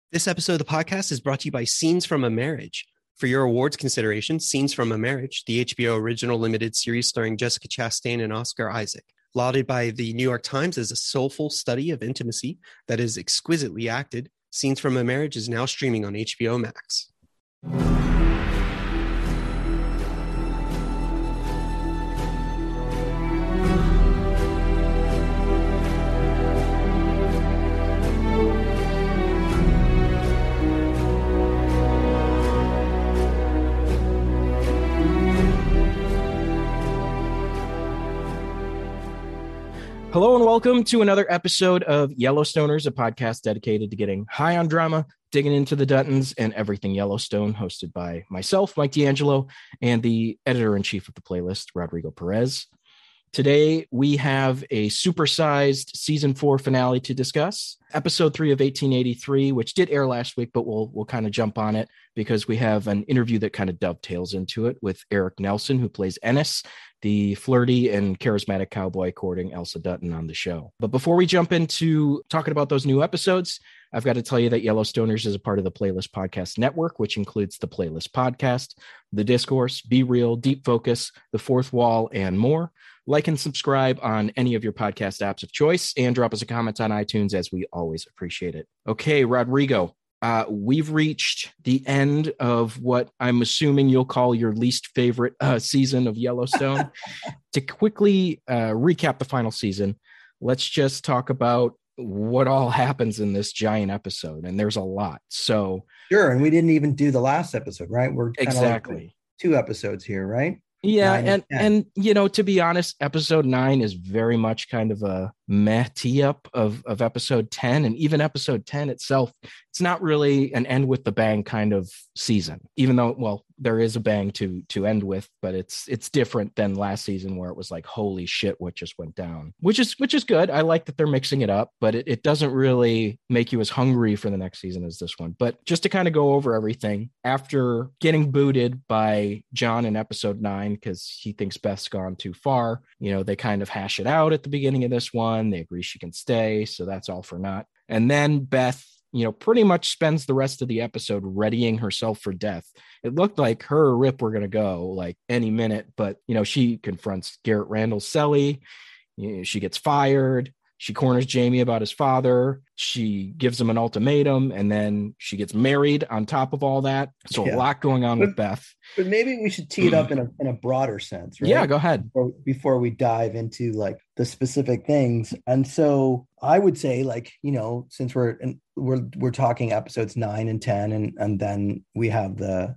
This episode of the podcast is brought to you by Scenes from a Marriage. For your awards consideration, Scenes from a Marriage, the HBO original limited series starring Jessica Chastain and Oscar Isaac. Lauded by the New York Times as a soulful study of intimacy that is exquisitely acted, Scenes from a Marriage is now streaming on HBO Max. Hello and welcome to another episode of Yellowstoners, a podcast dedicated to getting high on drama, digging into the Duttons, and everything Yellowstone, hosted by myself, Mike D'Angelo, and the editor-in-chief of the playlist, Rodrigo Perez. Today, we have a supersized season 4 finale to discuss, episode 3 of 1883, which did air last week, but we'll kind of jump on it because we have an interview that kind of dovetails into it with Eric Nelson, who plays Ennis, the flirty and charismatic cowboy courting Elsa Dutton on the show. But before we jump into talking about those new episodes, I've got to tell you that Yellowstoners is a part of the Playlist Podcast Network, which includes the Playlist Podcast, The Discourse, Be Real, Deep Focus, The Fourth Wall, and more. Like and subscribe on any of your podcast apps of choice and drop us a comment on iTunes, as we always appreciate it. Okay, Rodrigo, we've reached the end of what I'm assuming you'll call your least favorite season of Yellowstone. To quickly recap the final season, let's just talk about what all happens in this giant episode. And there's a lot. So sure. And we didn't even do the last episode, right? We're exactly like 2 episodes here, right? Yeah, and you know, to be honest, episode 9 is very much kind of a meh tee-up of episode 10, and even episode 10 itself, it's not really an end with the bang kind of season, even though, well, there is a bang to end with, but it's different than last season where it was like, holy shit, what just went down, which is good. I like that they're mixing it up, but it doesn't really make you as hungry for the next season as this one. But just to kind of go over everything, after getting booted by John in episode 9 because he thinks Beth's gone too far, you know, they kind of hash it out at the beginning of this one. They agree she can stay, so that's all for naught. And then Beth, you know, pretty much spends the rest of the episode readying herself for death. It looked like her or Rip were going to go like any minute, but, you know, she confronts Garrett Randall Selly. You know, she gets fired. She corners Jamie about his father. She gives him an ultimatum, and then she gets married on top of all that. So a lot going on with Beth. But maybe we should tee it up in a broader sense, right? Yeah, go ahead. Before we dive into like the specific things. And so I would say, like, you know, since we're talking episodes 9 and 10, and then we have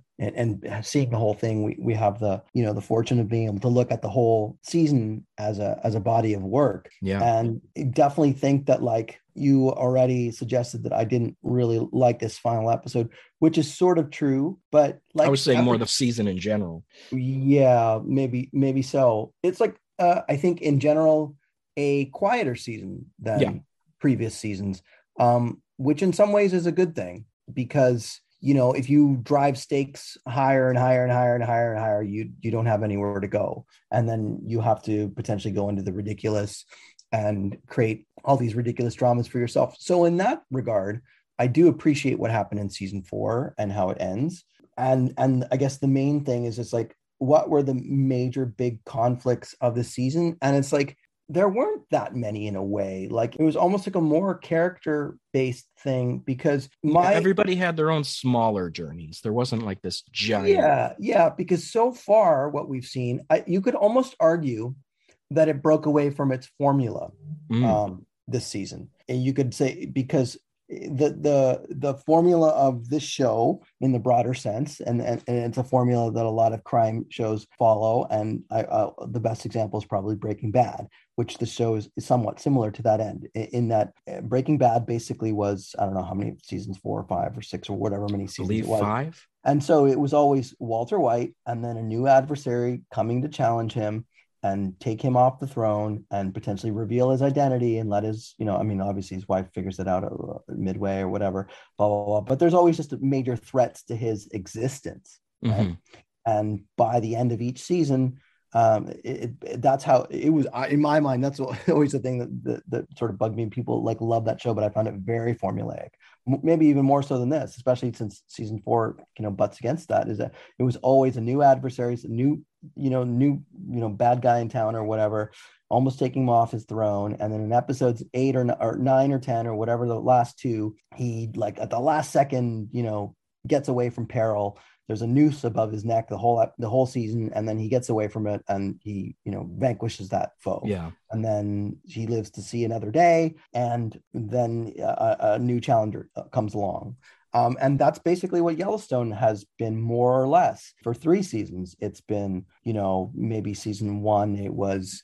and seeing the whole thing, we have the fortune of being able to look at the whole season as a body of work. Yeah. And definitely think that, like, you already suggested that I didn't really like this final episode, which is sort of true, but like I was saying more the season in general. Yeah, maybe so. It's like I think in general a quieter season than previous seasons, which in some ways is a good thing, because, you know, if you drive stakes higher and higher and higher and higher and higher, you don't have anywhere to go. And then you have to potentially go into the ridiculous and create all these ridiculous dramas for yourself. So in that regard, I do appreciate what happened in season 4 and how it ends. And I guess the main thing is just like, what were the major big conflicts of the season? And it's like, there weren't that many in a way. Like, it was almost like a more character-based thing, because everybody had their own smaller journeys. There wasn't like this giant. Yeah. Because so far what we've seen, you could almost argue that it broke away from its formula this season. And you could say, because the formula of this show in the broader sense, and it's a formula that a lot of crime shows follow, and the best example is probably Breaking Bad, which the show is somewhat similar to that end, in that Breaking Bad basically was, I don't know how many seasons, 4 or 5 or 6 or whatever many seasons it was. 5. And so it was always Walter White and then a new adversary coming to challenge him and take him off the throne and potentially reveal his identity and let his, you know, I mean, obviously his wife figures it out midway or whatever, blah, blah, blah. But there's always just major threats to his existence. Right? Mm-hmm. And by the end of each season, that's how it was. In my mind, that's always the thing that sort of bugged me. People like love that show, but I found it very formulaic. maybe even more so than this, especially since season 4, butts against that, is that it was always a new adversaries, a new bad guy in town or whatever, almost taking him off his throne. And then in episodes 8 or 9 or 10 or whatever, the last 2, he like at the last second, gets away from peril. There's a noose above his neck the whole season, and then he gets away from it and he vanquishes that foe. Yeah. And then he lives to see another day, and then a new challenger comes along. And that's basically what Yellowstone has been, more or less, for 3 seasons. It's been, maybe season 1, it was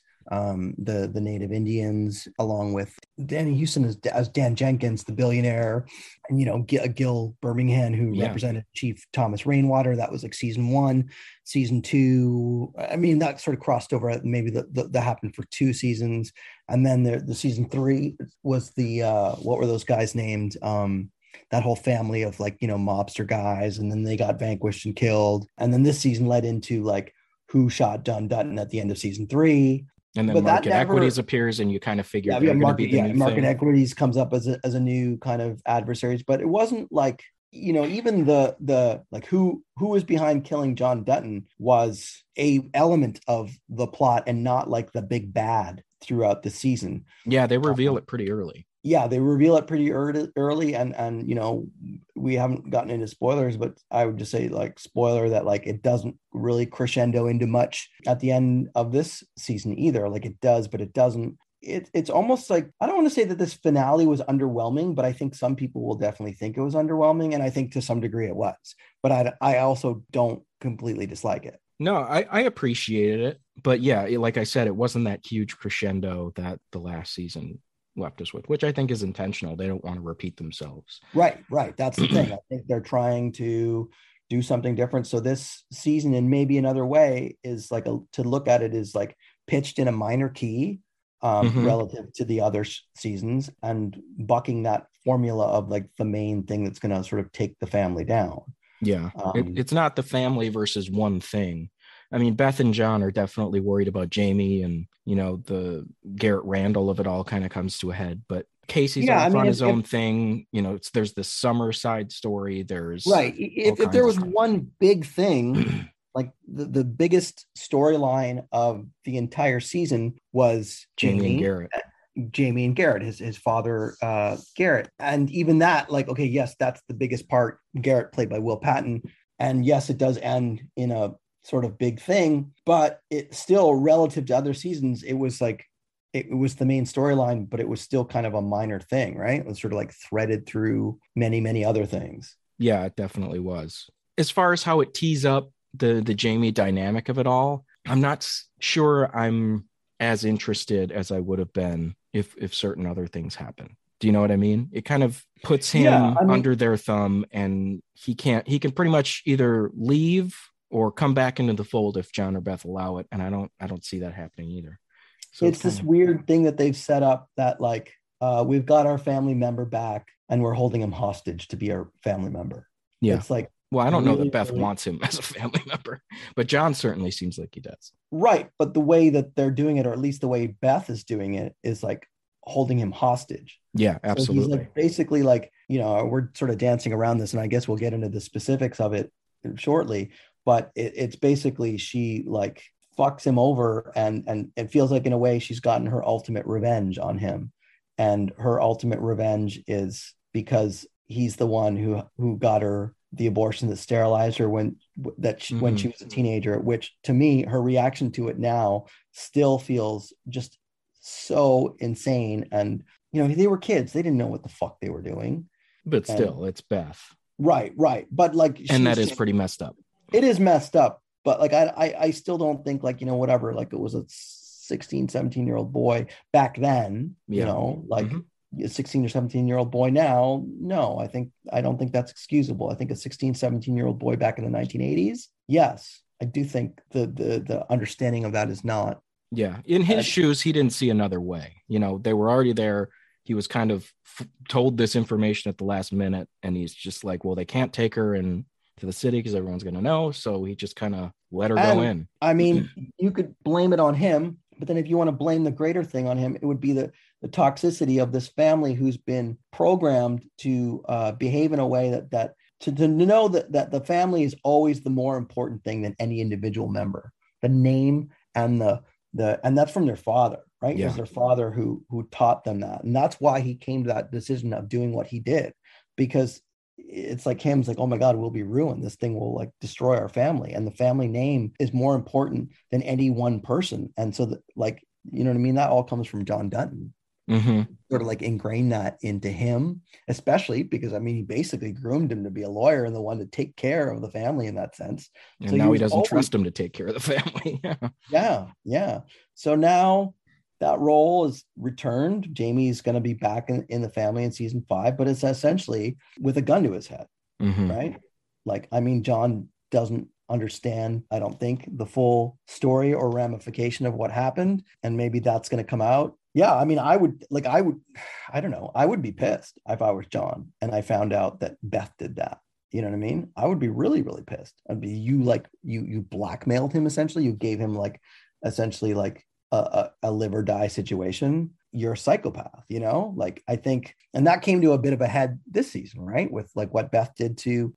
the Native Indians, along with Danny Houston as Dan Jenkins, the billionaire, and Gil Birmingham, who represented Chief Thomas Rainwater. That was like season 1. Season 2, I mean, that sort of crossed over. Maybe that happened for 2 seasons, and then the season 3 was the what were those guys named? That whole family of mobster guys, and then they got vanquished and killed. And then this season led into like who shot John Dutton at the end of season 3. And then Market Equities appears, and you kind of figure Market Equities comes up as a new kind of adversaries. But it wasn't like, even the like who was behind killing John Dutton was a element of the plot and not like the big bad throughout the season. Yeah, they reveal it pretty early. Yeah, they reveal it pretty early, and we haven't gotten into spoilers, but I would just say, like, spoiler, that like it doesn't really crescendo into much at the end of this season either. Like it does, but it doesn't. It's almost like, I don't want to say that this finale was underwhelming, but I think some people will definitely think it was underwhelming, and I think to some degree it was. But I also don't completely dislike it. No, I appreciated it, but yeah, like I said, it wasn't that huge crescendo that the last season left us with, which I think is intentional. They don't want to repeat themselves. Right. That's the thing. I think they're trying to do something different. So this season, in maybe another way, is like to look at it, is like pitched in a minor key relative to the other seasons, and bucking that formula of like the main thing that's going to sort of take the family down. Yeah. It's not the family versus one thing. I mean, Beth and John are definitely worried about Jamie, and, the Garrett Randall of it all kind of comes to a head. But Casey's on his own thing. There's the Summer side story. There's right. If there was one big thing, like the biggest storyline of the entire season was Jamie and Garrett, his father, Garrett. And even that, like, okay, yes, that's the biggest part. Garrett, played by Will Patton. And yes, it does end in a sort of big thing, but it still, relative to other seasons, it was like, it was the main storyline, but it was still kind of a minor thing, right? It was sort of like threaded through many, many other things. Yeah, it definitely was. As far as how it tees up the Jamie dynamic of it all, I'm not sure I'm as interested as I would have been if certain other things happen. Do you know what I mean? It kind of puts him under their thumb, and he can pretty much either leave or come back into the fold if John or Beth allow it. And I don't see that happening either. So it's this weird thing that they've set up, that like, we've got our family member back and we're holding him hostage to be our family member. Yeah. It's like, well, I don't know that Beth wants him as a family member, but John certainly seems like he does. Right. But the way that they're doing it, or at least the way Beth is doing it, is like holding him hostage. Yeah, absolutely. So he's like, basically, like, we're sort of dancing around this, and I guess we'll get into the specifics of it shortly. But it's basically, she like fucks him over, and it feels like in a way she's gotten her ultimate revenge on him. And her ultimate revenge is because he's the one who got her the abortion that sterilized her when she was a teenager, which to me, her reaction to it now still feels just so insane. And, they were kids. They didn't know what the fuck they were doing. But still, it's Beth. Right. But like, and that is pretty messed up. It is messed up, but like, I still don't think, like, whatever, like it was a 16, 17-year-old boy back then, like a 16 or 17-year-old boy now. No, I don't think that's excusable. I think a 16, 17-year-old boy back in the 1980s. Yes, I do think the understanding of that is not. Yeah. In his shoes, he didn't see another way. They were already there. He was kind of told this information at the last minute, and he's just like, well, they can't take her to the city because everyone's going to know. So he just kind of let her go in. I mean, you could blame it on him, but then if you want to blame the greater thing on him, it would be the the toxicity of this family who's been programmed to behave in a way that to know that the family is always the more important thing than any individual member. The name and and that's from their father, right? Yeah. It was their father who taught them that. And that's why he came to that decision of doing what he did, because it's like him, it's like, oh my God, we'll be ruined. This thing will like destroy our family. And the family name is more important than any one person. And so like, you know what I mean? That all comes from John Dutton. Sort of like ingrained that into him, especially because, I mean, he basically groomed him to be a lawyer and the one to take care of the family in that sense. And so now he doesn't trust him to take care of the family. Yeah. So now that role is returned. Jamie's going to be back in the family in season 5, but it's essentially with a gun to his head, right? Like, I mean, John doesn't understand, I don't think, the full story or ramification of what happened. And maybe that's going to come out. Yeah, I mean, I don't know. I would be pissed if I was John and I found out that Beth did that. You know what I mean? I would be really, really pissed. I'd be, you blackmailed him, essentially. You gave him like, essentially like a live or die situation. You're a psychopath, you know? Like, I think, and that came to a bit of a head this season, right? With like what Beth did to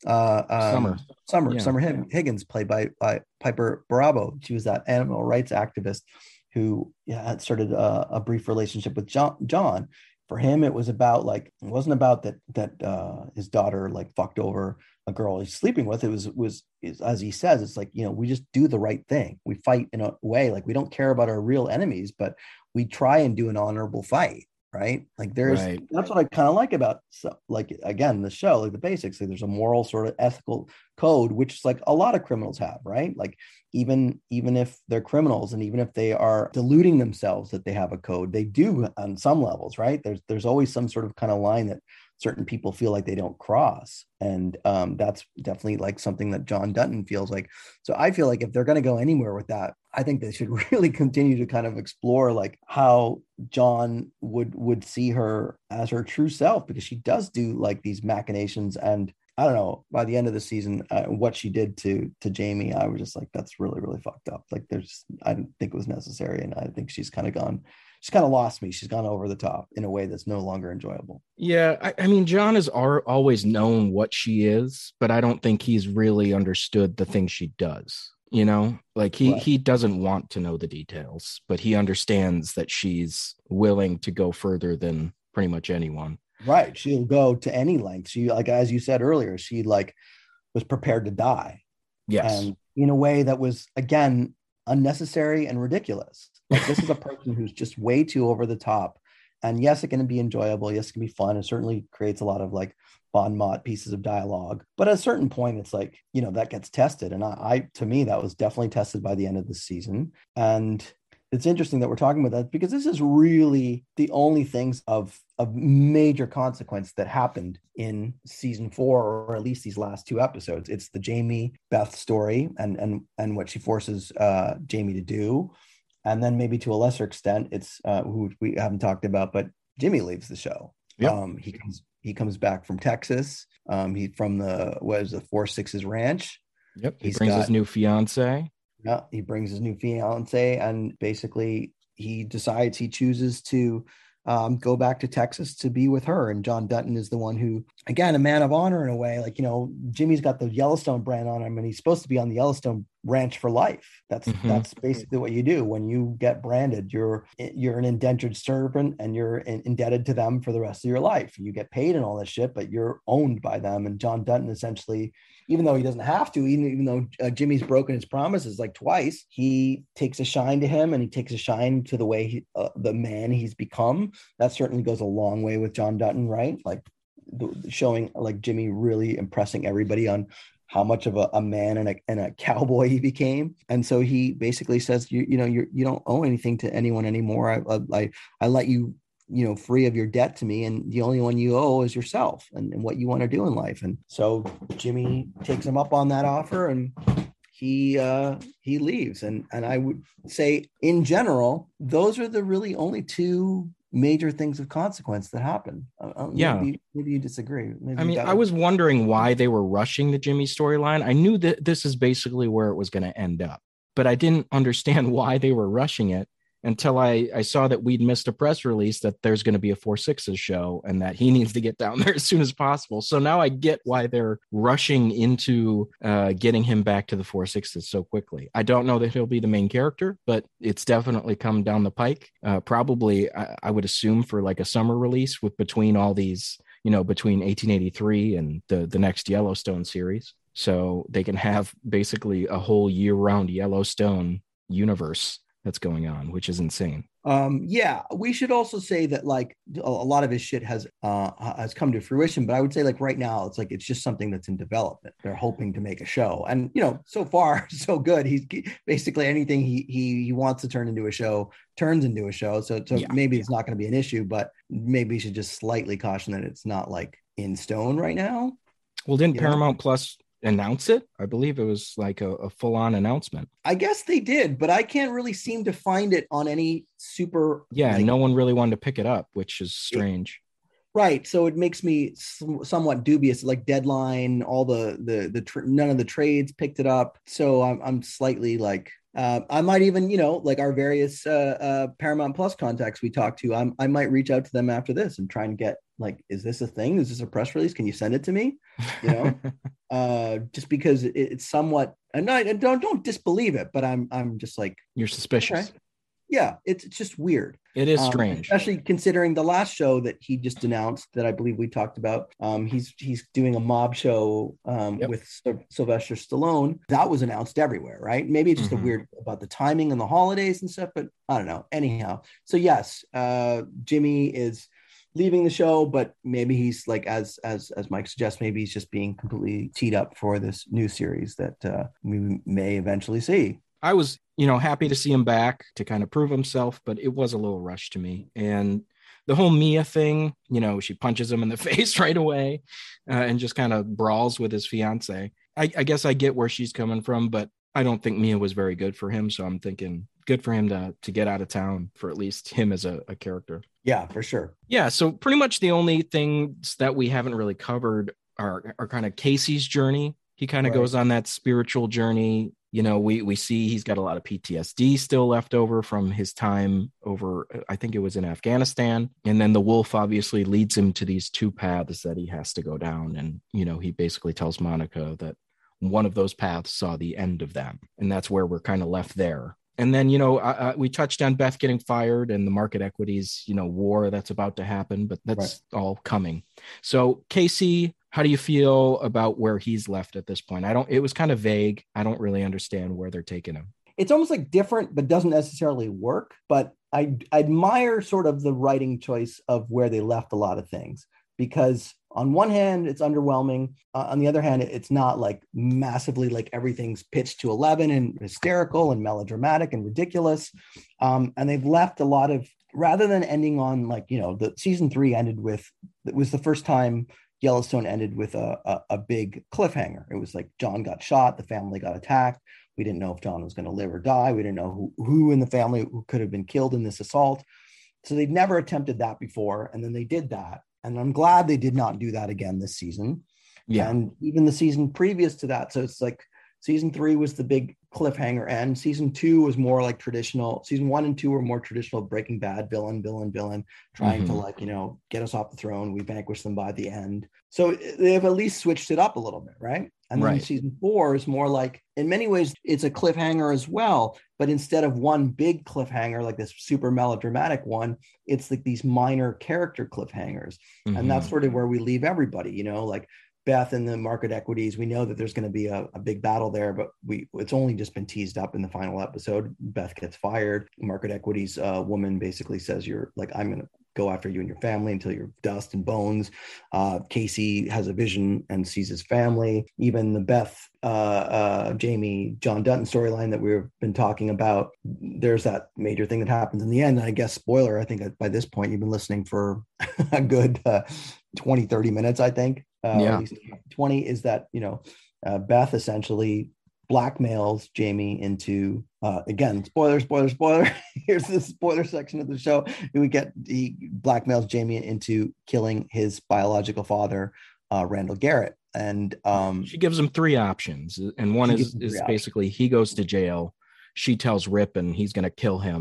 Summer Higgins, played by Piper Bravo. She was that animal rights activist who had started a brief relationship with John. For him, it was about like, it wasn't about that his daughter like fucked over a girl he's sleeping with. It was as he says, it's like, you know, we just do the right thing. We fight in a way, like we don't care about our real enemies, but we try and do an honorable fight, right? Like that's what I kind of like about, so like, again, the show, like the basics, like there's a moral sort of ethical code, which is like a lot of criminals have, right? Like even if they're criminals and even if they are deluding themselves that they have a code, they do on some levels, right? There's always some sort of kind of line that certain people feel like they don't cross. And that's definitely like something that John Dutton feels like. So I feel like if they're going to go anywhere with that, I think they should really continue to kind of explore like how John would see her as her true self, because she does do like these machinations. And I don't know, by the end of the season, what she did to Jamie, I was just like, that's really, really fucked up. Like I didn't think it was necessary. And I think she's kind of lost me. She's gone over the top in a way that's no longer enjoyable. Yeah. I mean, John has always known what she is, but I don't think he's really understood the things she does. You know, like he doesn't want to know the details, but he understands that she's willing to go further than pretty much anyone. Right. She'll go to any length. She, like, as you said earlier, she like was prepared to die. Yes. And in a way that was, again, unnecessary and ridiculous. Like, this is a person who's just way too over the top. And yes, it can be enjoyable. Yes, it can be fun. It certainly creates a lot of like bon mot pieces of dialogue. But at a certain point, it's like, you know, that gets tested. And to me, that was definitely tested by the end of the season. And it's interesting that we're talking about that, because this is really the only things of major consequence that happened in season 4, or at least these last 2 episodes. It's the Jamie Beth story and what she forces Jamie to do. And then maybe to a lesser extent, it's who we haven't talked about, but Jimmy leaves the show. Yep. He comes back from Texas. He from the 4-6's ranch. Yep. He brings his new fiance. Yeah, he brings his new fiance, and basically he chooses to go back to Texas to be with her. And John Dutton is the one who, again, a man of honor in a way. Like, you know, Jimmy's got the Yellowstone brand on him, and he's supposed to be on the Yellowstone ranch for life. That's basically what you do when you get branded. You're an indentured servant, and you're indebted to them for the rest of your life. You get paid and all this shit, but you're owned by them. And John Dutton essentially, even though he doesn't have to, even though Jimmy's broken his promises like twice, he takes a shine to him, and he takes a shine to the way the man he's become. That certainly goes a long way with John Dutton, right? Like showing like Jimmy really impressing everybody on how much of a man and a cowboy he became. And so he basically says, you don't owe anything to anyone anymore. I let you, free of your debt to me, and the only one you owe is yourself and what you want to do in life. And so Jimmy takes him up on that offer, and he leaves. And I would say, in general, those are the really only 2 major things of consequence that happen. Maybe you disagree. I was wondering why they were rushing the Jimmy storyline. I knew that this is basically where it was going to end up, but I didn't understand why they were rushing it. until I saw that we'd missed a press release that there's going to be a 4/6 show and that he needs to get down there as soon as possible. So now I get why they're rushing into getting him back to the 4/6 so quickly. I don't know that he'll be the main character, but it's definitely come down the pike. Probably, I would assume for like a summer release with between all these, between 1883 and the next Yellowstone series. So they can have basically a whole year-round Yellowstone universe that's going on, which is insane. Yeah, we should also say that like a lot of his shit has come to fruition, but I would say like right now it's just something that's in development. They're hoping to make a show, and so far so good. He's basically anything he wants to turn into a show turns into a show. So yeah, maybe it's not going to be an issue, but maybe you should just slightly caution that it's not like in stone right now. Well, didn't Paramount Plus announce it? I believe it was like a full-on announcement. I guess they did, but I can't really seem to find it on any super. Yeah, no one really wanted to pick it up, which is strange. Right, so it makes me somewhat dubious. Like Deadline, all none of the trades picked it up, so I'm slightly like. I might even, like our various Paramount Plus contacts we talked to, I might reach out to them after this and try and get like, is this a thing? Is this a press release? Can you send it to me? Just because it's somewhat, and don't disbelieve it, but I'm just like, you're suspicious. Okay. Yeah, it's just weird. It is strange, especially considering the last show that he just announced that I believe we talked about. He's doing a mob show with Sylvester Stallone. That was announced everywhere, right? Maybe it's just a weird about the timing and the holidays and stuff, but I don't know. Anyhow, so yes, Jimmy is leaving the show, but maybe he's like, as Mike suggests, maybe he's just being completely teed up for this new series that we may eventually see. I was, happy to see him back to kind of prove himself, but it was a little rushed to me. And the whole Mia thing, she punches him in the face right away and just kind of brawls with his fiance. I guess I get where she's coming from, but I don't think Mia was very good for him. So I'm thinking good for him to get out of town for at least him as a character. Yeah, for sure. Yeah. So pretty much the only things that we haven't really covered are kind of Casey's journey. He kind of goes on that spiritual journey. We see he's got a lot of PTSD still left over from his time over, I think it was in Afghanistan. And then the wolf obviously leads him to these two paths that he has to go down. And, he basically tells Monica that one of those paths saw the end of them. And that's where we're kind of left there. And then, we touched on Beth getting fired and the market equities, war that's about to happen, but that's all coming. So Casey, how do you feel about where he's left at this point? It was kind of vague. I don't really understand where they're taking him. It's almost like different, but doesn't necessarily work. But I admire sort of the writing choice of where they left a lot of things, because on one hand, it's underwhelming. On the other hand, it's not like massively like everything's pitched to 11 and hysterical and melodramatic and ridiculous. And they've left a lot of, rather than ending on like, the season 3 ended with, it was the first time Yellowstone ended with a big cliffhanger. It was like John got shot, the family got attacked. We didn't know if John was going to live or die. We didn't know who in the family who could have been killed in this assault. So they'd never attempted that before. And then they did that. And I'm glad they did not do that again this season. Yeah. And even the season previous to that. So it's like season 3 was the big cliffhanger end. Season 2 was more like traditional. Season 1 and 2 were more traditional Breaking Bad, villain, trying to like, get us off the throne. We vanquish them by the end. So they've at least switched it up a little bit, right? And then season 4 is more like, in many ways, it's a cliffhanger as well. But instead of one big cliffhanger, like this super melodramatic one, it's like these minor character cliffhangers. And that's sort of where we leave everybody, like Beth and the market equities. We know that there's going to be a big battle there, but it's only just been teased up in the final episode. Beth gets fired. Market equities woman basically says, you're like, I'm going to go after you and your family until you're dust and bones. Casey has a vision and sees his family. Even the Beth, Jamie, John Dutton storyline that we've been talking about, there's that major thing that happens in the end. And I guess, spoiler, I think by this point, you've been listening for a good 20, 30 minutes, I think. At least 20 is that, Beth essentially blackmails Jamie into, again, spoiler. Here's the spoiler section of the show. He blackmails Jamie into killing his biological father, Randall Garrett. And she gives him 3 options. And one is basically he goes to jail. She tells Rip and he's going to kill him,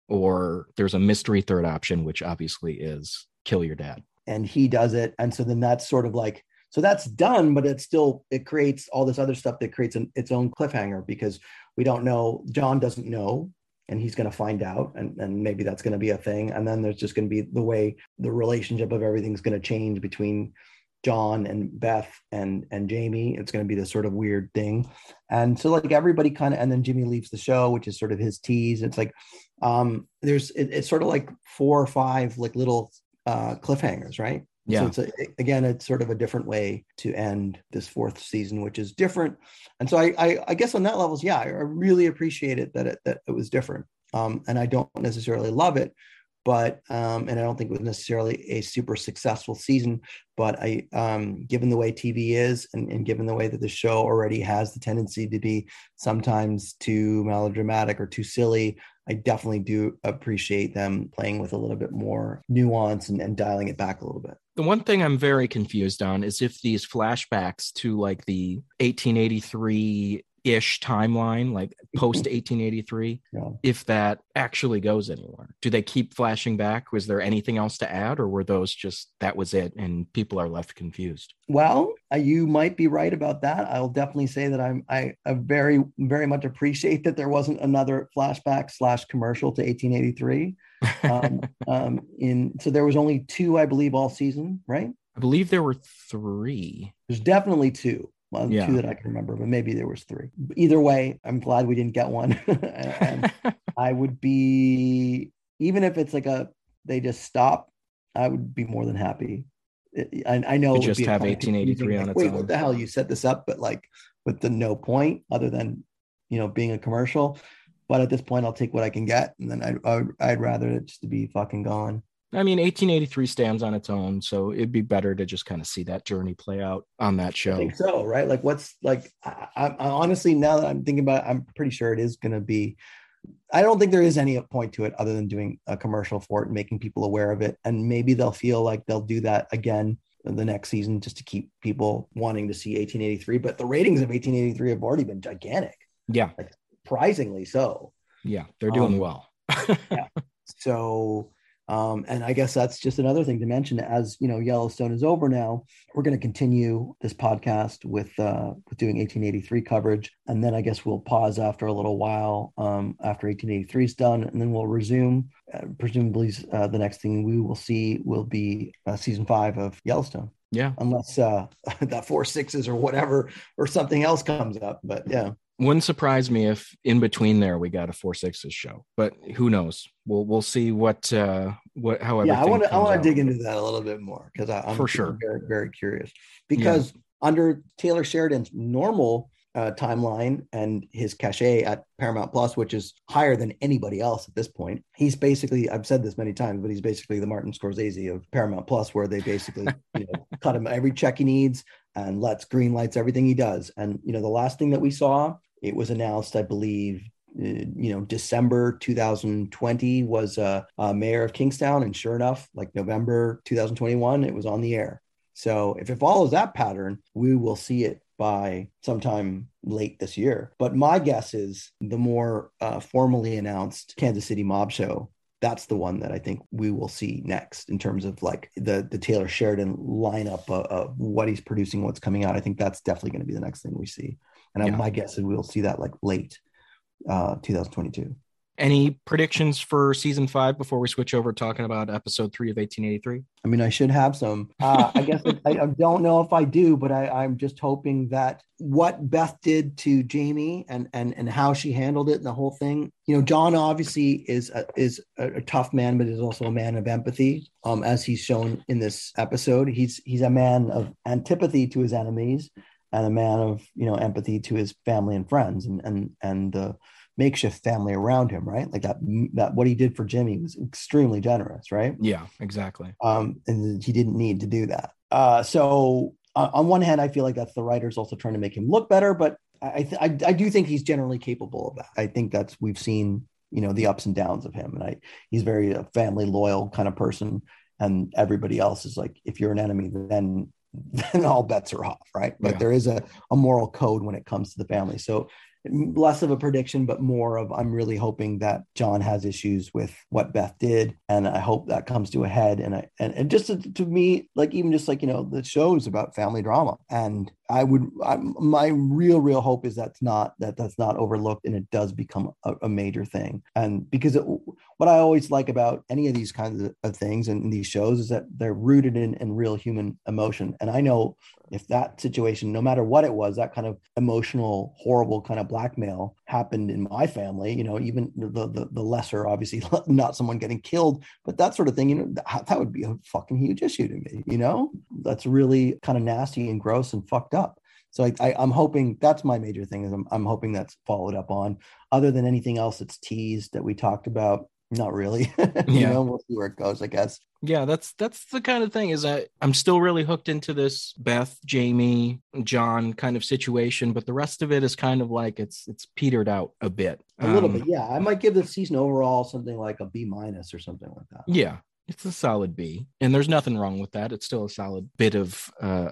or there's a mystery third option, which obviously is kill your dad. And he does it. And so then that's sort of like, so that's done, but it creates all this other stuff that creates its own cliffhanger, because we don't know, John doesn't know, and he's going to find out, and maybe that's going to be a thing. And then there's just going to be the way the relationship of everything's going to change between John and Beth and Jamie. It's going to be this sort of weird thing. And so like everybody kind of, and then Jimmy leaves the show, which is sort of his tease. It's like, it's sort of like 4 or 5 like little cliffhangers, right? Yeah. So it's sort of a different way to end this 4th season, which is different. And so I guess on that levels, yeah, I really appreciate it that it was different. And I don't necessarily love it, but and I don't think it was necessarily a super successful season, but given the way TV is, and given the way that the show already has the tendency to be sometimes too melodramatic or too silly, I definitely do appreciate them playing with a little bit more nuance and dialing it back a little bit. The one thing I'm very confused on is if these flashbacks to like the 1883-ish timeline, like post 1883, if that actually goes anywhere. Do they keep flashing back? Was there anything else to add, or were those just, that was it and people are left confused? Well, you might be right about that. I'll definitely say that I very, very much appreciate that there wasn't another flashback / commercial to 1883. So there was only 2, I believe, all season, right? I believe there were 3. There's definitely 2. Well, 2 that I can remember, but maybe there was 3. Either way, I'm glad we didn't get one. And I would be, even if it's like they just stop, I would be more than happy. I know it would just have 1883 on its own. What the hell, you set this up, but like with the no point other than, being a commercial. But at this point, I'll take what I can get, and then I'd rather it just to be fucking gone. I mean, 1883 stands on its own, so it'd be better to just kind of see that journey play out on that show. I think so, right? Like, what's like? I honestly, now that I'm thinking about it, I'm pretty sure it is going to be. I don't think there is any point to it other than doing a commercial for it and making people aware of it, and maybe they'll feel like they'll do that again the next season just to keep people wanting to see 1883. But the ratings of 1883 have already been gigantic. Yeah, like, surprisingly so. Yeah, they're doing well. Yeah. So. And I guess that's just another thing to mention. As Yellowstone is over now, we're going to continue this podcast with doing 1883 coverage, and then I guess we'll pause after a little while after 1883 is done, and then we'll resume. Presumably, the next thing we will see will be season 5 of Yellowstone. Yeah, unless that 4 6s or whatever or something else comes up. But yeah. Wouldn't surprise me if in between there we got a 4 6s show, but who knows? We'll see what how everything. Yeah, I want to dig into that a little bit more, because I'm for sure very, very curious, because under Taylor Sheridan's normal timeline and his cachet at Paramount Plus, which is higher than anybody else at this point, he's basically, I've said this many times, but he's basically the Martin Scorsese of Paramount Plus, where they basically cut him every check he needs and green lights everything he does. And the last thing that we saw, it was announced, I believe, December 2020 was Mayor of Kingstown, and sure enough, like November 2021, it was on the air. So if it follows that pattern, we will see it by sometime late this year. But my guess is the more formally announced Kansas City Mob Show, that's the one that I think we will see next in terms of like the Taylor Sheridan lineup of what he's producing, what's coming out. I think that's definitely going to be the next thing we see. And my guess is we'll see that like late 2022. Any predictions for season 5 before we switch over talking about episode 3 of 1883? I mean, I should have some. I guess I don't know if I do, but I'm just hoping that what Beth did to Jamie and how she handled it and the whole thing. John obviously is a tough man, but is also a man of empathy, as he's shown in this episode. He's a man of antipathy to his enemies, and a man of empathy to his family and friends, and the makeshift family around him, right? Like that what he did for Jimmy was extremely generous, right? Yeah, exactly. And he didn't need to do that. So on one hand, I feel like that's the writers also trying to make him look better, but I do think he's generally capable of that. I think we've seen the ups and downs of him, and he's very family loyal kind of person, and everybody else is like, if you're an enemy, then all bets are off, right? But there is a moral code when it comes to the family. So less of a prediction, but more of I'm really hoping that John has issues with what Beth did, and I hope that comes to a head. And just to me, like even just like the show's about family drama, and my real hope is that's not overlooked, and it does become a major thing. And because what I always like about any of these kinds of things and these shows is that they're rooted in real human emotion. And I know if that situation, no matter what it was, that kind of emotional, horrible kind of blackmail happened in my family, even the lesser, obviously not someone getting killed, but that sort of thing, that would be a fucking huge issue to me, that's really kind of nasty and gross and fucked up. So I'm hoping that's my major thing is I'm hoping that's followed up on. Other than anything else that's teased that we talked about, not really. Yeah. We'll see where it goes, I guess. Yeah, that's the kind of thing is that I'm still really hooked into this Beth, Jamie, John kind of situation, but the rest of it is kind of like it's petered out a bit. A little bit, yeah. I might give the season overall something like a B- or something like that. Yeah. It's a solid B, and there's nothing wrong with that. It's still a solid bit of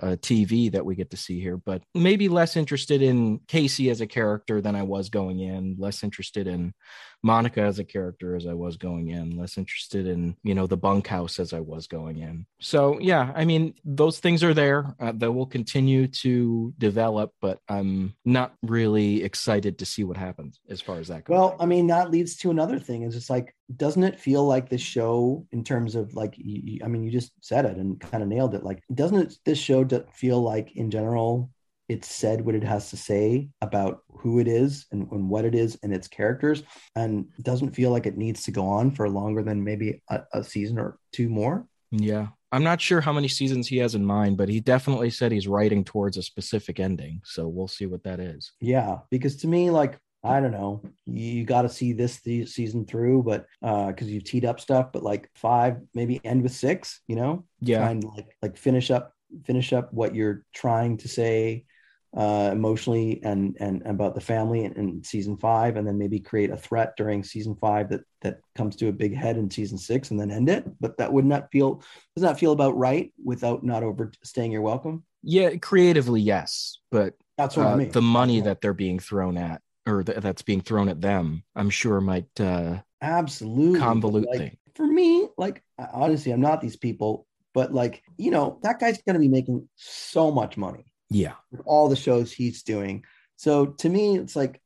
TV that we get to see here, but maybe less interested in Casey as a character than I was going in, less interested in Monica as a character as I was going in, less interested in, the bunkhouse as I was going in. So, yeah, I mean, those things are there. They will continue to develop, but I'm not really excited to see what happens as far as that goes. Well, I mean, that leads to another thing is it's like, doesn't it feel like this show in terms of like, you just said it and kind of nailed it. Like, doesn't this show feel like in general, it's said what it has to say about who it is and what it is and its characters, and doesn't feel like it needs to go on for longer than maybe a season or two more? Yeah. I'm not sure how many seasons he has in mind, but he definitely said he's writing towards a specific ending. So we'll see what that is. Yeah. Because to me, like, I don't know, you got to see this season through, but because you've teed up stuff, but like 5, maybe end with 6, Yeah. Trying to like finish up what you're trying to say emotionally and about the family in season 5, and then maybe create a threat during season 5 that comes to a big head in season 6 and then end it. But that does not feel about right without not overstaying your welcome. Yeah, creatively, yes, but that's what I mean. The money that they're being thrown at, or that's being thrown at them, I'm sure might absolutely convolute things. For me, like, honestly, I'm not these people, but like, that guy's going to be making so much money. Yeah. With all the shows he's doing. So to me, it's like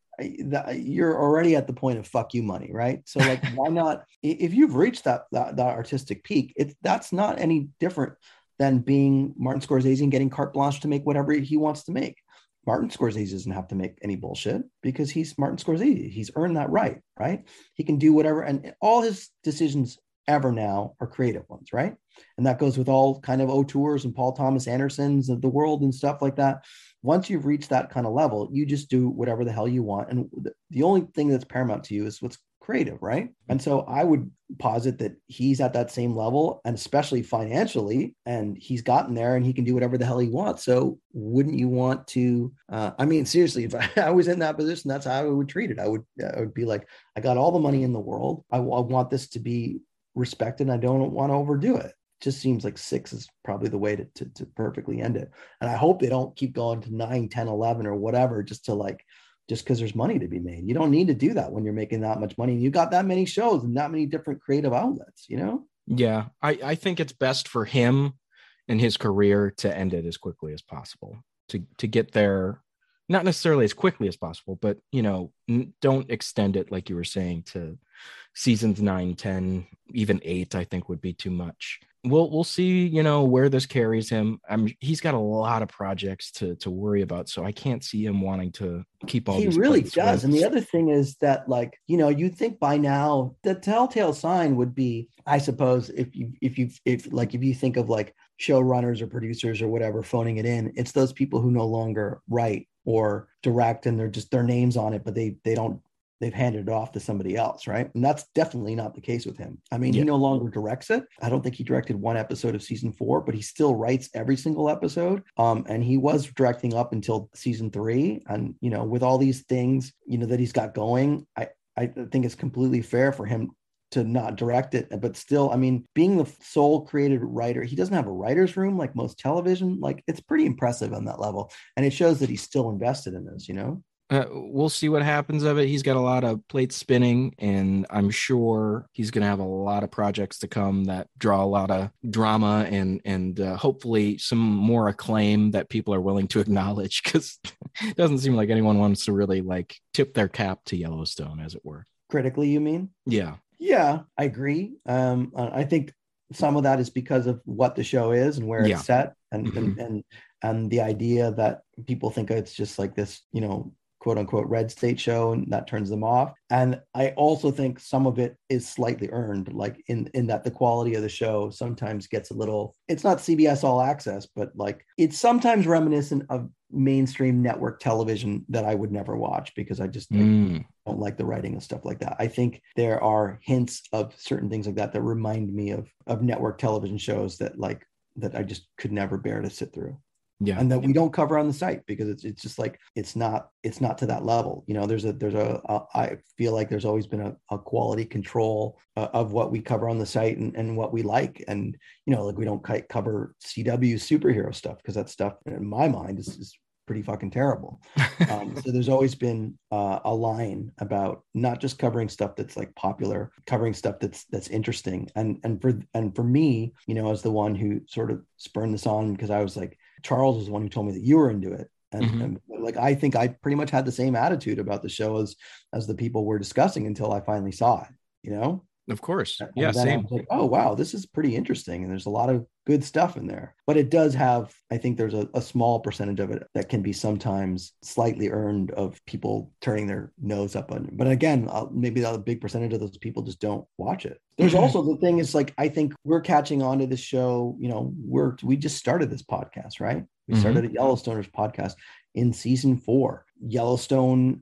you're already at the point of fuck you money, right? So like, why not? If you've reached that artistic peak, that's not any different than being Martin Scorsese and getting carte blanche to make whatever he wants to make. Martin Scorsese doesn't have to make any bullshit because he's Martin Scorsese. He's earned that right? He can do whatever, and all his decisions ever now are creative ones, right? And that goes with all kind of auteurs and Paul Thomas Andersons of the world and stuff like that. Once you've reached that kind of level, you just do whatever the hell you want. And the only thing that's paramount to you is what's creative, right? And so I would posit that he's at that same level, and especially financially, and he's gotten there and he can do whatever the hell he wants. So wouldn't you want to, I mean, seriously, if I was in that position, that's how I would treat it. I would be like, I got all the money in the world. I want this to be respected. I don't want to overdo it. Just seems like 6 is probably the way to perfectly end it. And I hope they don't keep going to 9, 10, 11 or whatever, just because there's money to be made. You don't need to do that when you're making that much money. You got that many shows and that many different creative outlets, Yeah. I think it's best for him and his career to end it as quickly as possible, to get there, not necessarily as quickly as possible, but, don't extend it, like you were saying, to seasons 9, 10, even 8, I think would be too much. We'll see, where this carries him. He's got a lot of projects to worry about, so I can't see him wanting to keep all these. He really does. And the other thing is that, like, you'd think by now the telltale sign would be, I suppose, if you think of like showrunners or producers or whatever phoning it in, it's those people who no longer write or direct, and they're just their names on it, but they've handed it off to somebody else, right? And that's definitely not the case with him. I mean, He no longer directs it. I don't think he directed one episode of season 4, but he still writes every single episode. And he was directing up until season 3. And, with all these things, that he's got going, I think it's completely fair for him to not direct it. But still, I mean, being the sole creative writer, he doesn't have a writer's room like most television. Like, it's pretty impressive on that level. And it shows that he's still invested in this, We'll see what happens of it. He's got a lot of plates spinning, and I'm sure he's going to have a lot of projects to come that draw a lot of drama and hopefully some more acclaim that people are willing to acknowledge, because it doesn't seem like anyone wants to really like tip their cap to Yellowstone, as it were. Critically, you mean? Yeah. Yeah, I agree. I think some of that is because of what the show is and where it's set, and the idea that people think it's just like this, quote unquote red state show, and that turns them off. And I also think some of it is slightly earned, like in that the quality of the show sometimes gets a little, it's not CBS All Access, but like it's sometimes reminiscent of mainstream network television that I would never watch, because I just don't like the writing and stuff like that. I think there are hints of certain things like that that remind me of network television shows that I just could never bear to sit through. Yeah. And that we don't cover on the site, because it's just like, it's not to that level. I feel like there's always been a quality control of what we cover on the site and what we like. And, like we don't cover CW superhero stuff, because that stuff in my mind is pretty fucking terrible. So there's always been a line about not just covering stuff that's like popular, covering stuff that's interesting. And for me, as the one who sort of spurned this on, because I was like, Charles was the one who told me that you were into it. And like, I think I pretty much had the same attitude about the show as the people were discussing until I finally saw it, Of course. And yeah. Same. I was like, oh, wow, this is pretty interesting. And there's a lot of good stuff in there, but it does have, I think there's a small percentage of it that can be sometimes slightly earned of people turning their nose up on it. But again, maybe a big percentage of those people just don't watch it. There's also the thing is like, I think we're catching on to this show, we just started this podcast, right? We started a Yellowstoners podcast in season 4. Yellowstone,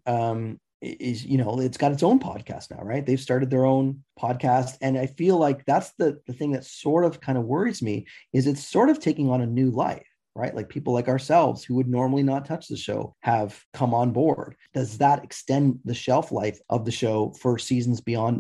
is it's got its own podcast now, right? They've started their own podcast, and I feel like that's the thing that sort of kind of worries me, is it's sort of taking on a new life, right? Like people like ourselves who would normally not touch the show have come on board. Does that extend the shelf life of the show for seasons beyond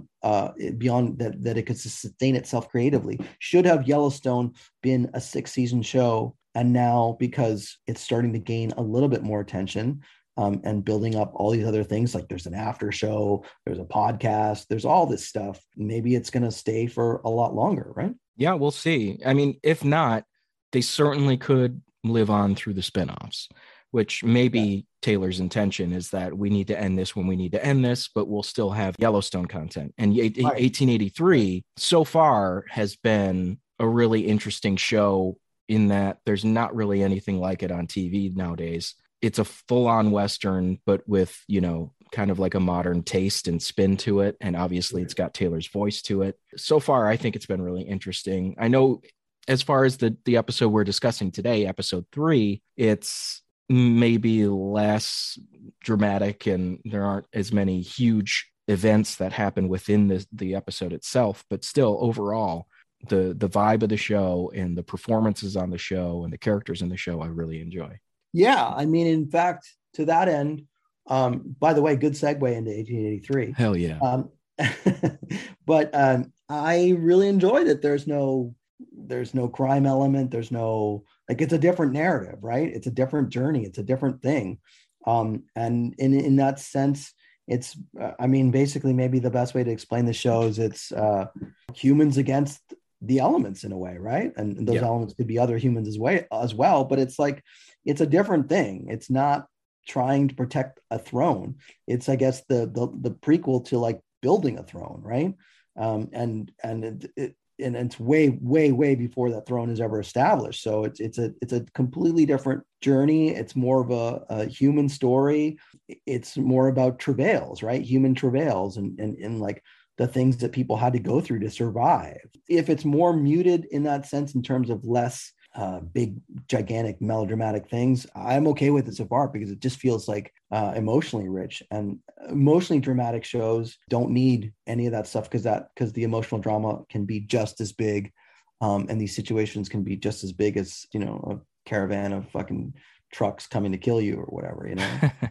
that it could sustain itself creatively? Should have Yellowstone been a 6-season show, and now because it's starting to gain a little bit more attention, and building up all these other things, like there's an after show, there's a podcast, there's all this stuff. Maybe it's going to stay for a lot longer, right? Yeah, we'll see. I mean, if not, they certainly could live on through the spinoffs, which maybe Taylor's intention is that we need to end this when we need to end this, but we'll still have Yellowstone content. And 1883 so far has been a really interesting show in that there's not really anything like it on TV nowadays. It's a full-on Western, but with, kind of like a modern taste and spin to it. And obviously it's got Taylor's voice to it. So far, I think it's been really interesting. I know as far as the episode we're discussing today, episode 3, it's maybe less dramatic and there aren't as many huge events that happen within the episode itself, but still overall, the vibe of the show and the performances on the show and the characters in the show, I really enjoy. Yeah, I mean, in fact, to that end, by the way, good segue into 1883. Hell yeah. But I really enjoyed it. There's no crime element. There's no, like, it's a different narrative, right? It's a different journey. It's a different thing. And in that sense, it's, basically maybe the best way to explain the show is it's humans against the elements in a way, right? And those elements could be other humans as well, but it's like, it's a different thing. It's not trying to protect a throne. It's, I guess, the prequel to like building a throne, right? And it's way before that throne is ever established. So it's a completely different journey. It's more of a human story. It's more about travails, right? Human travails and like the things that people had to go through to survive. If it's more muted in that sense, in terms of less big, gigantic, melodramatic things, I'm okay with it so far, because it just feels like emotionally rich. And emotionally dramatic shows don't need any of that stuff, because the emotional drama can be just as big, and these situations can be just as big as, a caravan of fucking trucks coming to kill you or whatever,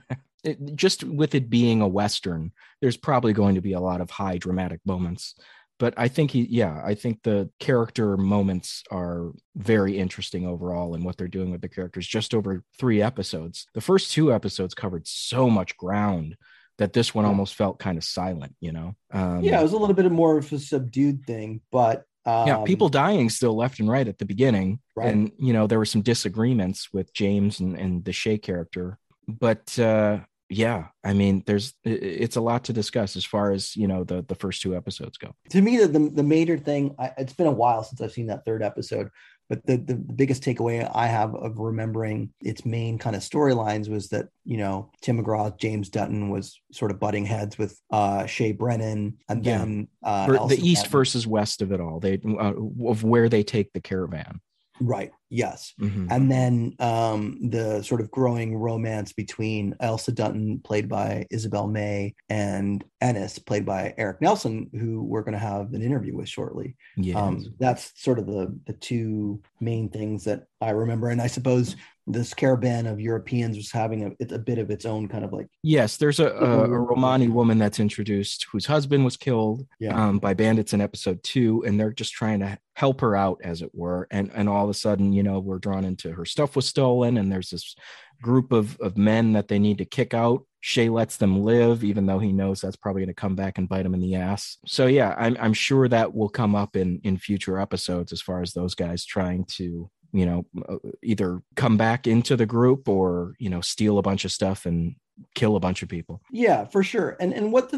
Just with it being a Western, there's probably going to be a lot of high dramatic moments. But I think I think the character moments are very interesting overall in what they're doing with the characters just over 3 episodes. The first 2 episodes covered so much ground that this one almost felt kind of silent, you know? Yeah, it was a little bit more of a subdued thing, but people dying still left and right at the beginning. Right. And, you know, there were some disagreements with James and the Shay character. But yeah, I mean, it's a lot to discuss as far as, you know, the first 2 episodes go. To me, the major thing, it's been a while since I've seen that 3rd episode, but the biggest takeaway I have of remembering its main kind of storylines was that, you know, Tim McGraw, James Dutton was sort of butting heads with Shay Brennan, and then the east versus west of it all, of where they take the caravan. Right. Yes. Mm-hmm. And then the sort of growing romance between Elsa Dutton, played by Isabel May, and Ennis, played by Eric Nelson, who we're going to have an interview with shortly. Yes. That's sort of the 2 main things that I remember. And I suppose this caravan of Europeans was having a bit of its own kind of like. Yes, there's a Romani woman that's introduced whose husband was killed by bandits in episode 2, and they're just trying to help her out, as it were. And all of a sudden, you know, we're drawn into her stuff was stolen, and there's this group of men that they need to kick out. Shay lets them live, even though he knows that's probably going to come back and bite him in the ass. So yeah, I'm sure that will come up in future episodes as far as those guys trying to, you know, either come back into the group or, you know, steal a bunch of stuff and kill a bunch of people. Yeah, for sure. And what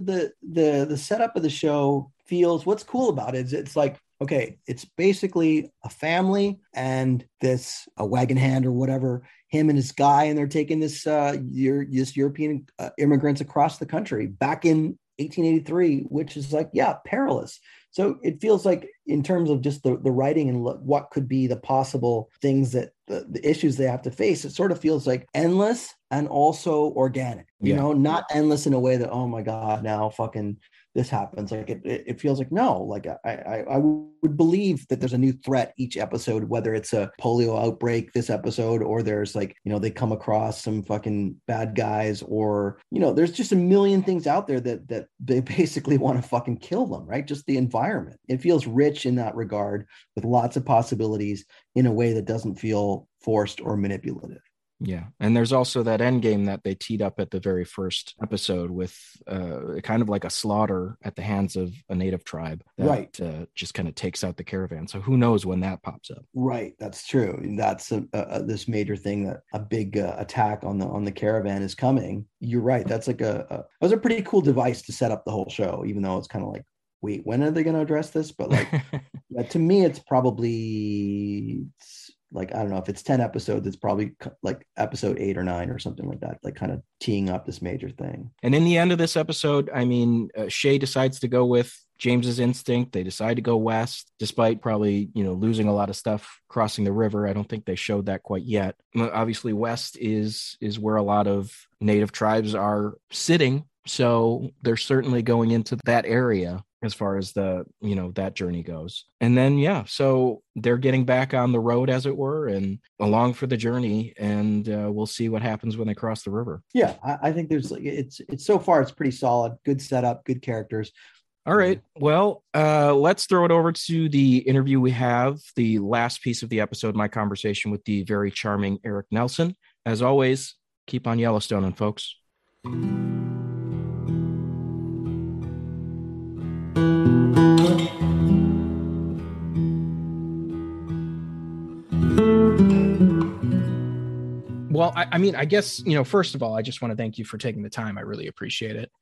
the setup of the show feels, what's cool about it is it's like, okay, it's basically a family and a wagon hand or whatever, him and his guy, and they're taking this European immigrants across the country back in 1883, which is like, yeah, perilous. So it feels like, in terms of just the writing and what could be the possible things that the issues they have to face, it sort of feels like endless and also organic, you know, not endless in a way that, oh my God, now fucking this happens. Like it feels like, no, like I would believe that there's a new threat each episode, whether it's a polio outbreak this episode, or there's like, you know, they come across some fucking bad guys, or, you know, there's just a million things out there that they basically want to fucking kill them, right? Just the environment. It feels rich in that regard, with lots of possibilities in a way that doesn't feel forced or manipulative. Yeah. And there's also that end game that they teed up at the very first episode with kind of like a slaughter at the hands of a native tribe that just kind of takes out the caravan. So who knows when that pops up. Right. That's true. And that's this major thing, that a big attack on the caravan is coming. You're right. That's like that was a pretty cool device to set up the whole show, even though it's kind of like, wait, when are they going to address this? But like, to me, it's probably like, I don't know, if it's 10 episodes, it's probably like episode 8 or 9 or something like that, like kind of teeing up this major thing. And in the end of this episode, I mean, Shay decides to go with James's instinct. They decide to go west, despite probably, you know, losing a lot of stuff crossing the river. I don't think they showed that quite yet. Obviously, west is where a lot of native tribes are sitting. So they're certainly going into that area as far as the, you know, that journey goes. And then, yeah, so they're getting back on the road, as it were, and along for the journey. And we'll see what happens when they cross the river. Yeah, I think there's like, it's so far, it's pretty solid. Good setup, good characters. All right. Well, let's throw it over to the interview we have, the last piece of the episode, my conversation with the very charming Eric Nelson. As always, keep on Yellowstoning, folks. Well, I mean, I guess, you know, first of all, I just want to thank you for taking the time. I really appreciate it.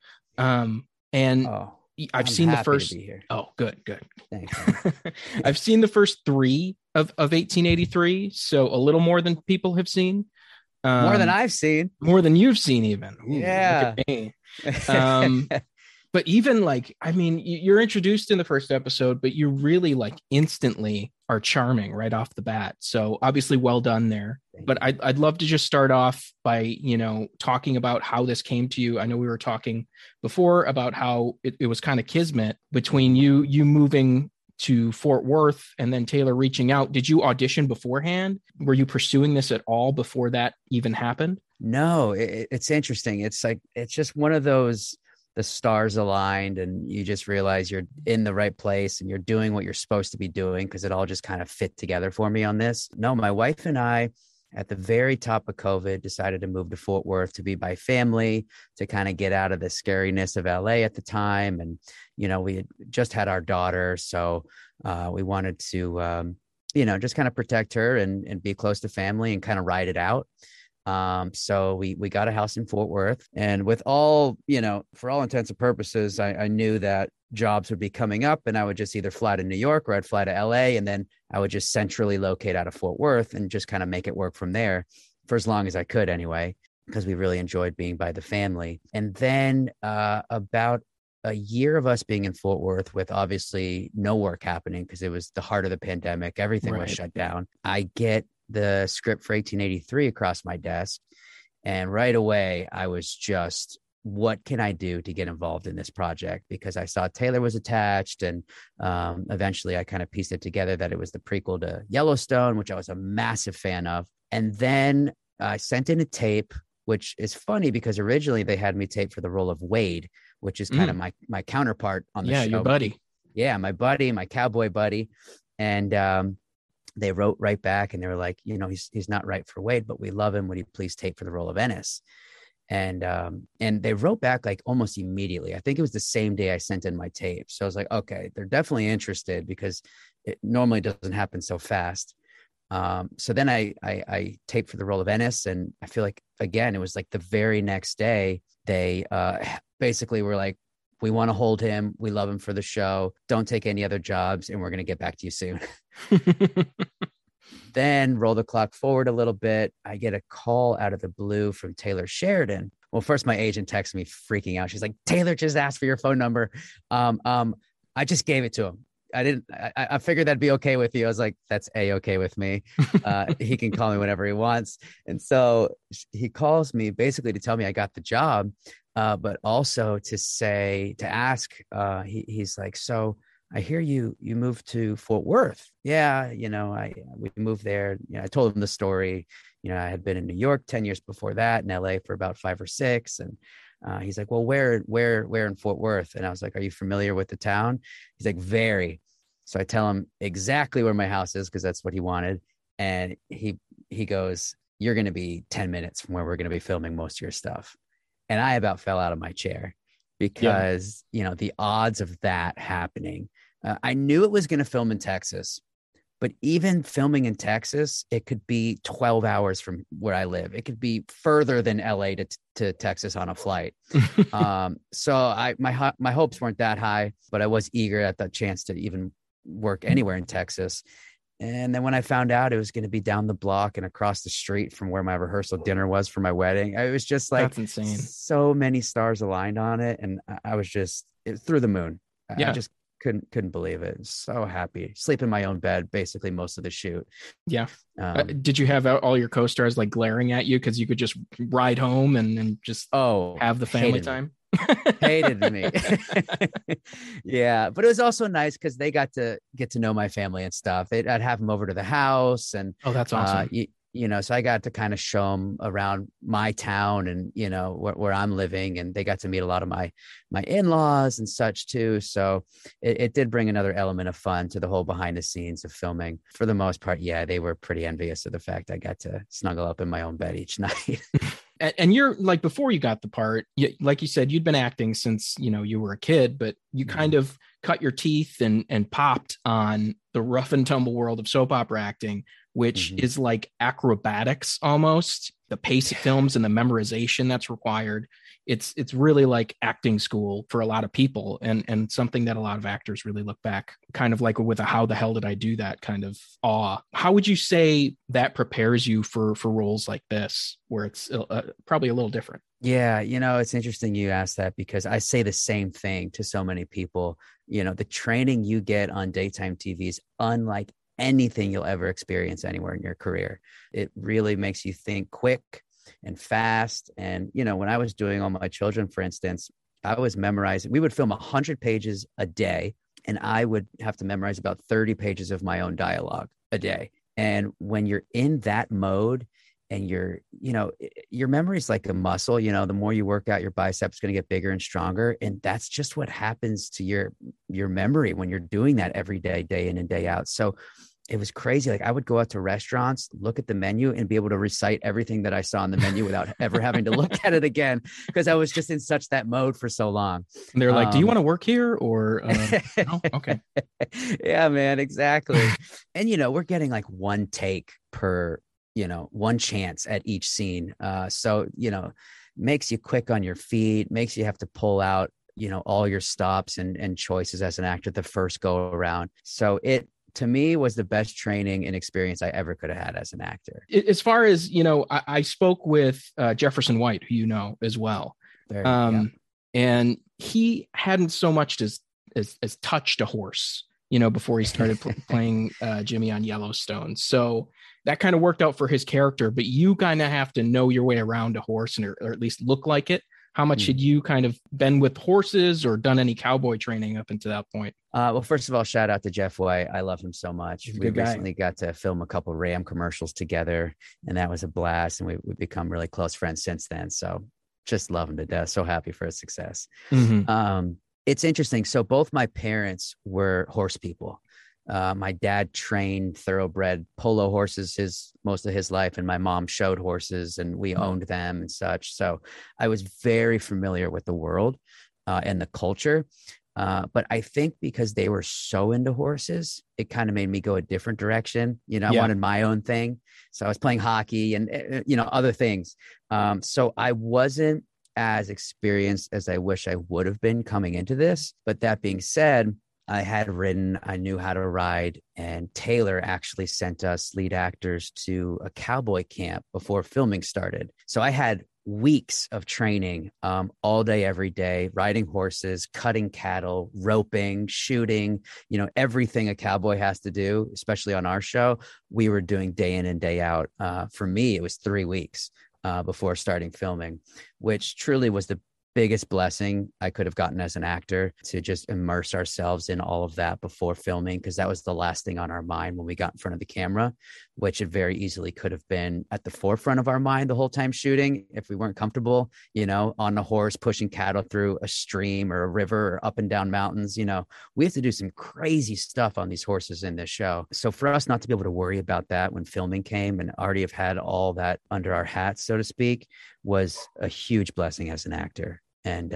I've seen the first. Oh, good. Thanks. I've seen the first 3 of 1883, so a little more than people have seen. More than I've seen. More than you've seen, even. Ooh, yeah. Look at me. But even like, I mean, you're introduced in the first episode, but you really like instantly are charming right off the bat. So obviously well done there. But I'd love to just start off by, you know, talking about how this came to you. I know we were talking before about how it was kind of kismet between you moving to Fort Worth and then Taylor reaching out. Did you audition beforehand? Were you pursuing this at all before that even happened? No, it's interesting. It's like, it's just one of those the stars aligned and you just realize you're in the right place and you're doing what you're supposed to be doing, because it all just kind of fit together for me on this. No, my wife and I, at the very top of COVID, decided to move to Fort Worth to be by family, to kind of get out of the scariness of LA at the time. And, we had just had our daughter. So we wanted to, just kind of protect her and be close to family and kind of ride it out. So we got a house in Fort Worth, and with all, for all intents and purposes, I knew that jobs would be coming up and I would just either fly to New York or I'd fly to LA, and then I would just centrally locate out of Fort Worth and just kind of make it work from there for as long as I could anyway, because we really enjoyed being by the family. And then about a year of us being in Fort Worth with obviously no work happening because it was the heart of the pandemic, everything was shut down. I get the script for 1883 across my desk, and right away I was just, what can I do to get involved in this project? Because I saw Taylor was attached, and eventually I kind of pieced it together that it was the prequel to Yellowstone, which I was a massive fan of. And then I sent in a tape, which is funny because originally they had me tape for the role of Wade, which is kind of my counterpart on the show. Yeah, your buddy. Yeah, my buddy, my cowboy buddy. And they wrote right back and they were like, he's not right for Wade, but we love him. Would you please tape for the role of Ennis? And they wrote back like almost immediately. I think it was the same day I sent in my tape. So I was like, okay, they're definitely interested, because it normally doesn't happen so fast. So then I taped for the role of Ennis, and I feel like, again, it was like the very next day, they basically were like, we want to hold him. We love him for the show. Don't take any other jobs, and we're going to get back to you soon. Then roll the clock forward a little bit. I get a call out of the blue from Taylor Sheridan. Well, first my agent texted me freaking out. She's like, Taylor just asked for your phone number. I just gave it to him. I figured that'd be okay with you. I was like, that's okay with me. He can call me whenever he wants. And so he calls me basically to tell me I got the job, but also to ask, he's like, so I hear you moved to Fort Worth. Yeah. We moved there. I told him the story. I had been in New York 10 years before that, in LA for about 5 or 6. And he's like, well, where in Fort Worth? And I was like, are you familiar with the town? He's like, very. So I tell him exactly where my house is, because that's what he wanted. And he goes, you're going to be 10 minutes from where we're going to be filming most of your stuff. And I about fell out of my chair because, the odds of that happening. I knew it was going to film in Texas, but even filming in Texas, it could be 12 hours from where I live. It could be further than LA to Texas on a flight. So my hopes weren't that high, but I was eager at the chance to even work anywhere in Texas. And then when I found out it was going to be down the block and across the street from where my rehearsal dinner was for my wedding, it was just like, that's insane. So many stars aligned on it. And I was just through the moon. Yeah. I just couldn't believe it. So happy. Sleep in my own bed basically most of the shoot. Yeah. Did you have all your co-stars like glaring at you because you could just ride home and just have the family time? Hated me. Yeah, but it was also nice because they got to get to know my family and stuff. I'd have them over to the house, and that's awesome. So I got to kind of show them around my town and, where I'm living, and they got to meet a lot of my in-laws and such too. So it did bring another element of fun to the whole behind the scenes of filming. For the most part, yeah, they were pretty envious of the fact I got to snuggle up in my own bed each night. And you're like, before you got the part, like you said, you'd been acting since, you were a kid, but you kind of cut your teeth and popped on the rough and tumble world of soap opera acting, which is like acrobatics almost. The pace of films and the memorization that's required. It's really like acting school for a lot of people, and something that a lot of actors really look back kind of like with a how the hell did I do that kind of awe. How would you say that prepares you for roles like this, where it's probably a little different? Yeah, it's interesting you asked that, because I say the same thing to so many people. The training you get on daytime TV is unlike anything you'll ever experience anywhere in your career. It really makes you think quick and fast. And, when I was doing All My Children, for instance, I was memorizing. We would film 100 pages a day, and I would have to memorize about 30 pages of my own dialogue a day. And when you're in that mode, and your memory is like a muscle. The more you work out, your biceps going to get bigger and stronger. And that's just what happens to your memory when you're doing that every day, day in and day out. So it was crazy. Like I would go out to restaurants, look at the menu and be able to recite everything that I saw on the menu without ever having to look at it again, because I was just in such that mode for so long. And they're like, do you want to work here or no? Okay. Yeah, man, exactly. And, we're getting like one take per, one chance at each scene. So, makes you quick on your feet, makes you have to pull out, all your stops and choices as an actor the first go around. So it, to me, was the best training and experience I ever could have had as an actor. As far as, I spoke with Jefferson White, who you know as well. And he hadn't so much as touched a horse, before he started playing Jimmy on Yellowstone. So that kind of worked out for his character, but you kind of have to know your way around a horse or at least look like it. How much had you kind of been with horses or done any cowboy training up until that point? Well, first of all, shout out to Jeff White. I love him so much. We recently got to film a couple Ram commercials together, and that was a blast. And we've become really close friends since then. So just love him to death. So happy for his success. Mm-hmm. It's interesting. So both my parents were horse people. My dad trained thoroughbred polo horses most of his life, and my mom showed horses and we owned them and such. So I was very familiar with the world and the culture. But I think because they were so into horses, it kind of made me go a different direction. I wanted my own thing. So I was playing hockey and, other things. So I wasn't as experienced as I wish I would have been coming into this. But that being said, I had ridden, I knew how to ride, and Taylor actually sent us lead actors to a cowboy camp before filming started. So I had weeks of training all day, every day, riding horses, cutting cattle, roping, shooting, everything a cowboy has to do, especially on our show, we were doing day in and day out. For me, it was 3 weeks before starting filming, which truly was the biggest blessing I could have gotten as an actor, to just immerse ourselves in all of that before filming, because that was the last thing on our mind when we got in front of the camera, which it very easily could have been at the forefront of our mind the whole time shooting if we weren't comfortable, on a horse pushing cattle through a stream or a river or up and down mountains. We have to do some crazy stuff on these horses in this show. So for us not to be able to worry about that when filming came and already have had all that under our hats, so to speak, was a huge blessing as an actor. And,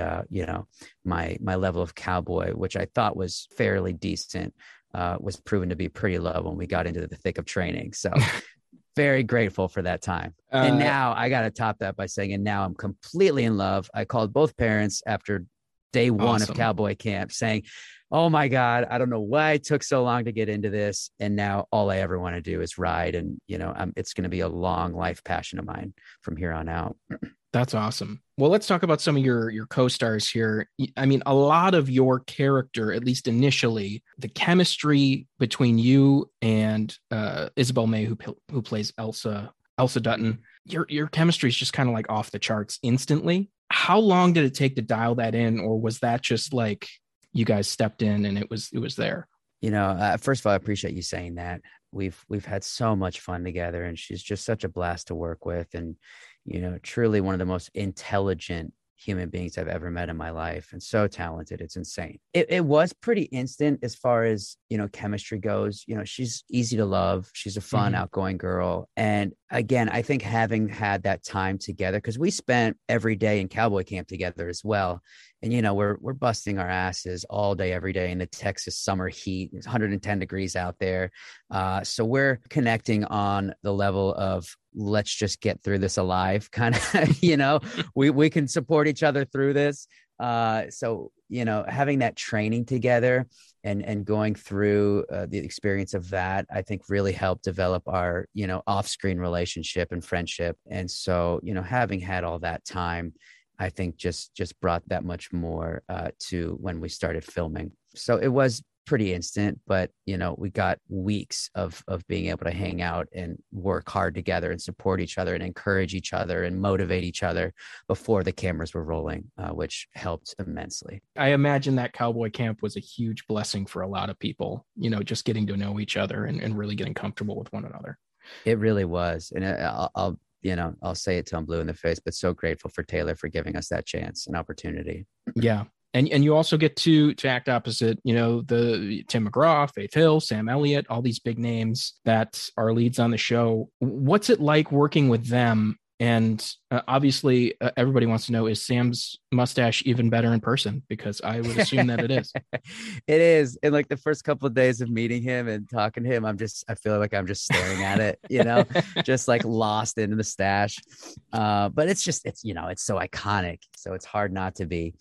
my level of cowboy, which I thought was fairly decent, was proven to be pretty low when we got into the thick of training. So very grateful for that time. And now I got to top that by saying, and now I'm completely in love. I called both parents after day one of cowboy camp saying, oh my God, I don't know why it took so long to get into this. And now all I ever want to do is ride. And, it's going to be a long life passion of mine from here on out. That's awesome. Well, let's talk about some of your co-stars here. I mean, a lot of your character, at least initially, the chemistry between you and Isabel May, who plays Elsa Dutton, your chemistry is just kind of like off the charts instantly. How long did it take to dial that in, or was that just like you guys stepped in and it was there? First of all, I appreciate you saying that. We've had so much fun together, and she's just such a blast to work with, and truly one of the most intelligent human beings I've ever met in my life, and so talented. It's insane. It was pretty instant as far as, chemistry goes. She's easy to love. She's a fun, outgoing girl. And again, I think having had that time together, because we spent every day in cowboy camp together as well. And, we're busting our asses all day, every day in the Texas summer heat. It's 110 degrees out there. So we're connecting on the level of, let's just get through this alive, kind of, we can support each other through this. So, having that training together and going through the experience of that, I think really helped develop our, off-screen relationship and friendship. And so, having had all that time, I think just brought that much more to when we started filming. So it was pretty instant, but we got weeks of being able to hang out and work hard together and support each other and encourage each other and motivate each other before the cameras were rolling, which helped immensely. I imagine that cowboy camp was a huge blessing for a lot of people, just getting to know each other and really getting comfortable with one another. It really was. And I'll I'll say it till I'm blue in the face, but so grateful for Taylor for giving us that chance and opportunity. Yeah. And you also get to act opposite, the Tim McGraw, Faith Hill, Sam Elliott, all these big names that are leads on the show. What's it like working with them? And obviously, everybody wants to know, is Sam's mustache even better in person? Because I would assume that it is. It is. And like the first couple of days of meeting him and talking to him, I feel like I'm just staring at it, just like lost in the stash. But it's so iconic. So it's hard not to be.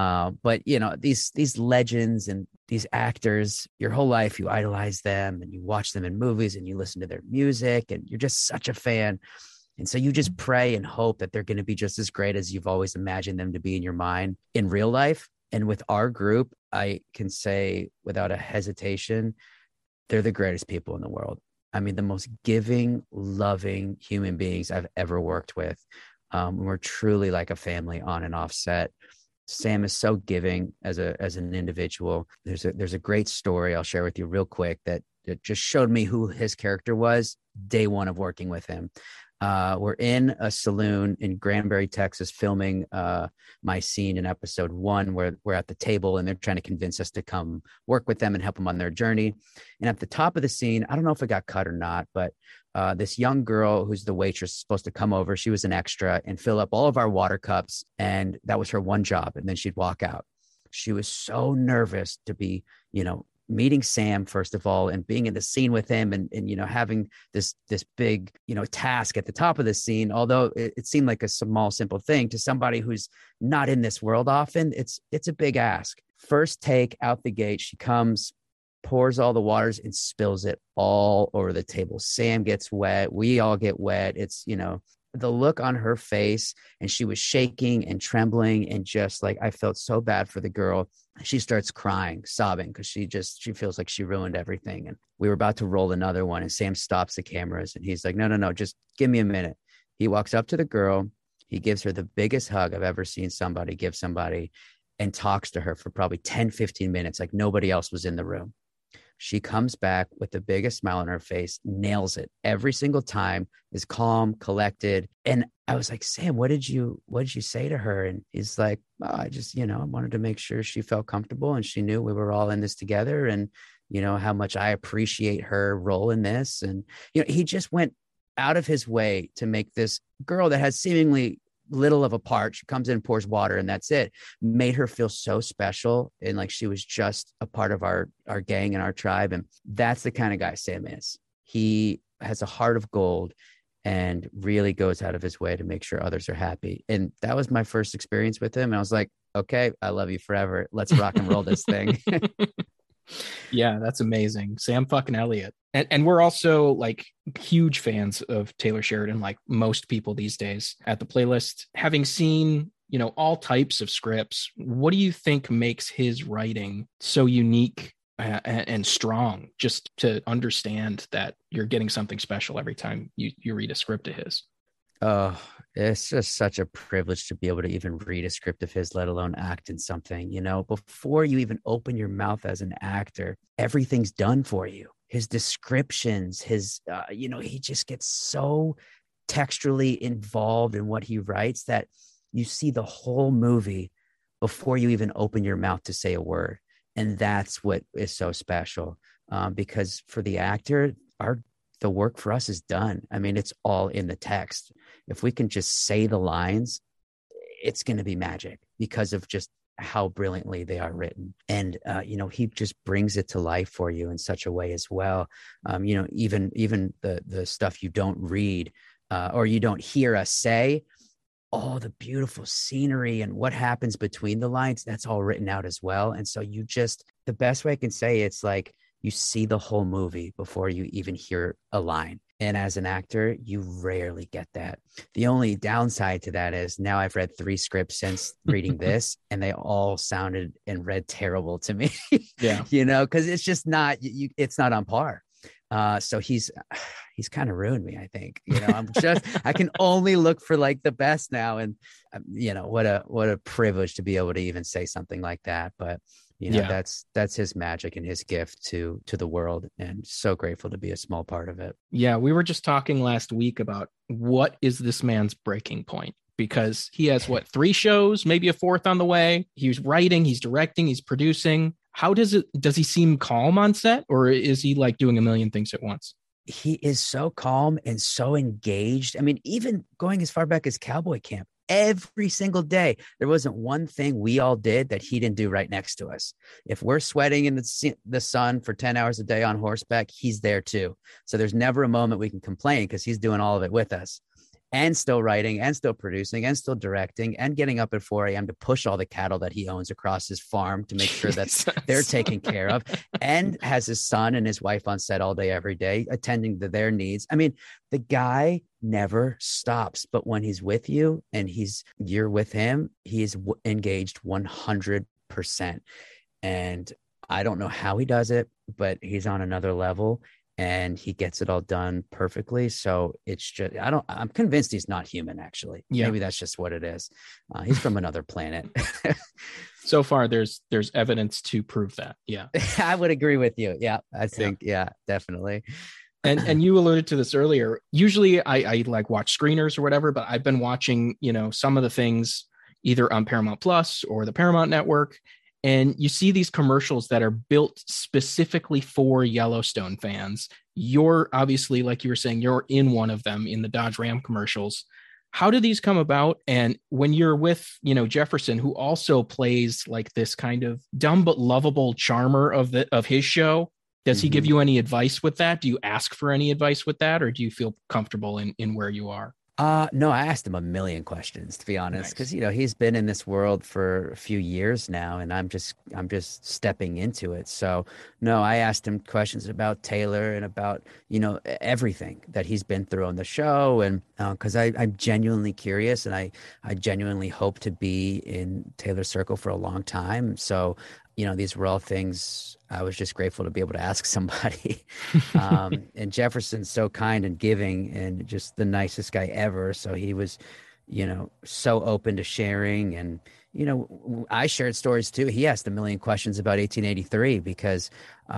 But these legends and these actors, your whole life, you idolize them and you watch them in movies and you listen to their music and you're just such a fan. And so you just pray and hope that they're going to be just as great as you've always imagined them to be in your mind in real life. And with our group, I can say without a hesitation, they're the greatest people in the world. I mean, the most giving, loving human beings I've ever worked with. We're truly like a family on and off set. Sam is so giving as an individual. There's a great story I'll share with you real quick that just showed me who his character was day one of working with him. We're in a saloon in Granbury, Texas, filming my scene in episode 1 where we're at the table and they're trying to convince us to come work with them and help them on their journey. And at the top of the scene, I don't know if it got cut or not, but this young girl who's the waitress is supposed to come over. She was an extra and fill up all of our water cups. And that was her one job. And then she'd walk out. She was so nervous to be, meeting Sam, first of all, and being in the scene with him and having this big, task at the top of the scene, although it seemed like a small, simple thing to somebody who's not in this world often, it's a big ask. First take out the gate, she comes, pours all the waters and spills it all over the table. Sam gets wet. We all get wet. It's, the look on her face, and she was shaking and trembling and just like, I felt so bad for the girl. She starts crying, sobbing, because she feels like she ruined everything. And we were about to roll another one, and Sam stops the cameras and he's like, no, just give me a minute. He walks up to the girl. He gives her the biggest hug I've ever seen somebody give somebody and talks to her for probably 10, 15 minutes, like nobody else was in the room. She comes back with the biggest smile on her face, nails it every single time, is calm, collected. And I was like, Sam, what did you say to her? And he's like, I just, I wanted to make sure she felt comfortable and she knew we were all in this together and, how much I appreciate her role in this. And, he just went out of his way to make this girl that has seemingly little of a part, she comes in and pours water and that's it, made her feel so special and like she was just a part of our gang and our tribe. And that's the kind of guy Sam is. He has a heart of gold and really goes out of his way to make sure others are happy. And that was my first experience with him. And I was like, okay, I love you forever. Let's rock and roll this thing. Yeah, that's amazing. Sam fucking Elliott. And we're also like huge fans of Taylor Sheridan, like most people these days at the playlist. Having seen, all types of scripts, what do you think makes his writing so unique and strong, just to understand that you're getting something special every time you read a script of his? Oh, it's just such a privilege to be able to even read a script of his, let alone act in something. Before you even open your mouth as an actor, everything's done for you. His descriptions, he just gets so texturally involved in what he writes that you see the whole movie before you even open your mouth to say a word. And that's what is so special, because for the actor, the work for us is done. I mean, it's all in the text. If we can just say the lines, it's going to be magic because of just how brilliantly they are written. And, he just brings it to life for you in such a way as well. Even the stuff you don't read or you don't hear us say, all the beautiful scenery and what happens between the lines, that's all written out as well. And so the best way I can say it's like, you see the whole movie before you even hear a line. And as an actor, you rarely get that. The only downside to that is now I've read 3 scripts since reading this, and they all sounded and read terrible to me. Yeah. Because it's just not, it's not on par. So he's kind of ruined me, I think. I can only look for like the best now. And, what a privilege to be able to even say something like that. But That's his magic and his gift to the world, and so grateful to be a small part of it. Yeah, we were just talking last week about what is this man's breaking point, because he has 3 shows, maybe a 4th on the way. He's writing, he's directing, he's producing. How does he seem calm on set, or is he like doing a million things at once? He is so calm and so engaged. I mean, even going as far back as Cowboy Camp, every single day, there wasn't one thing we all did that he didn't do right next to us. If we're sweating in the sun for 10 hours a day on horseback, he's there too. So there's never a moment we can complain, because he's doing all of it with us, and still writing and still producing and still directing and getting up at 4 a.m. to push all the cattle that he owns across his farm to make sure that they're taken care of, and has his son and his wife on set all day, every day, attending to their needs. I mean, the guy never stops, but when he's with you and you're with him, he is engaged 100%. And I don't know how he does it, but he's on another level. And he gets it all done perfectly. So it's just, I'm convinced he's not human, actually. Yeah. Maybe that's just what it is. He's from another planet. So far, there's evidence to prove that. Yeah. I would agree with you. Yeah. I think, yeah, definitely. And you alluded to this earlier. Usually I like watch screeners or whatever, but I've been watching, some of the things either on Paramount Plus or the Paramount Network. And you see these commercials that are built specifically for Yellowstone fans. You're obviously, like you were saying, you're in one of them in the Dodge Ram commercials. How do these come about? And when you're with, Jefferson, who also plays like this kind of dumb but lovable charmer of his show, does he give you any advice with that? Do you ask for any advice with that? Or do you feel comfortable in where you are? No, I asked him a million questions, to be honest, because he's been in this world for a few years now, and I'm just stepping into it. So no, I asked him questions about Taylor and about everything that he's been through on the show, and because I'm genuinely curious, and I genuinely hope to be in Taylor's circle for a long time. So these were all things I was just grateful to be able to ask somebody. And Jefferson's so kind and giving and just the nicest guy ever. So he was, so open to sharing. And, I shared stories too. He asked a million questions about 1883 because,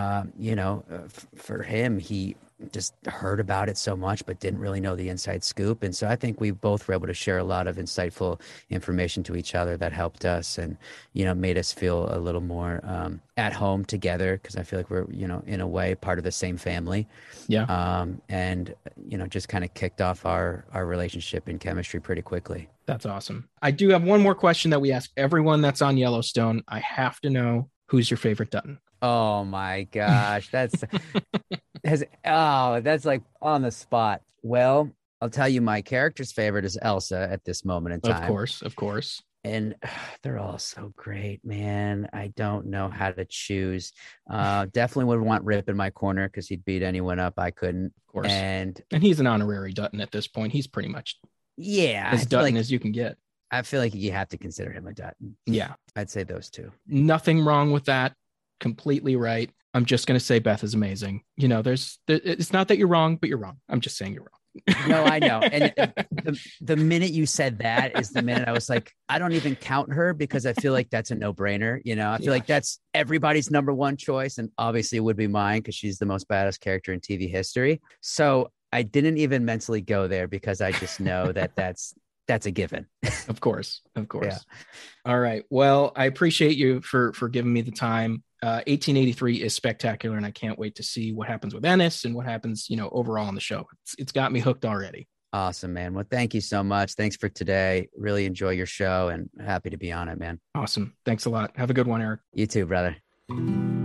for him, he just heard about it so much, but didn't really know the inside scoop. And so I think we both were able to share a lot of insightful information to each other that helped us and, made us feel a little more at home together, because I feel like we're, in a way part of the same family. Yeah. And, just kind of kicked off our relationship and chemistry pretty quickly. That's awesome. I do have one more question that we ask everyone that's on Yellowstone. I have to know, who's your favorite Dutton? Oh my gosh. That's like on the spot. Well, I'll tell you, my character's favorite is Elsa at this moment in time. Of course. And they're all so great, man. I don't know how to choose. Definitely would want Rip in my corner because he'd beat anyone up I couldn't. Of course. And he's an honorary Dutton at this point. He's pretty much as Dutton as you can get. I feel like you have to consider him a Dutton. Yeah. I'd say those two. Nothing wrong with that. Completely right. I'm just going to say Beth is amazing. It's not that you're wrong, but you're wrong. I'm just saying you're wrong. No, I know. And the minute you said that is the minute I was like, I don't even count her because I feel like that's a no-brainer. I feel like that's everybody's number one choice. And obviously it would be mine because she's the most badass character in TV history. So I didn't even mentally go there because I just know that's a given. Of course. Yeah. All right. Well, I appreciate you for giving me the time. 1883 is spectacular, and I can't wait to see what happens with Ennis and what happens, overall on the show. It's got me hooked already. Awesome, man. Well, thank you so much. Thanks for today. Really enjoy your show and happy to be on it, man. Awesome. Thanks a lot. Have a good one, Eric. You too, brother.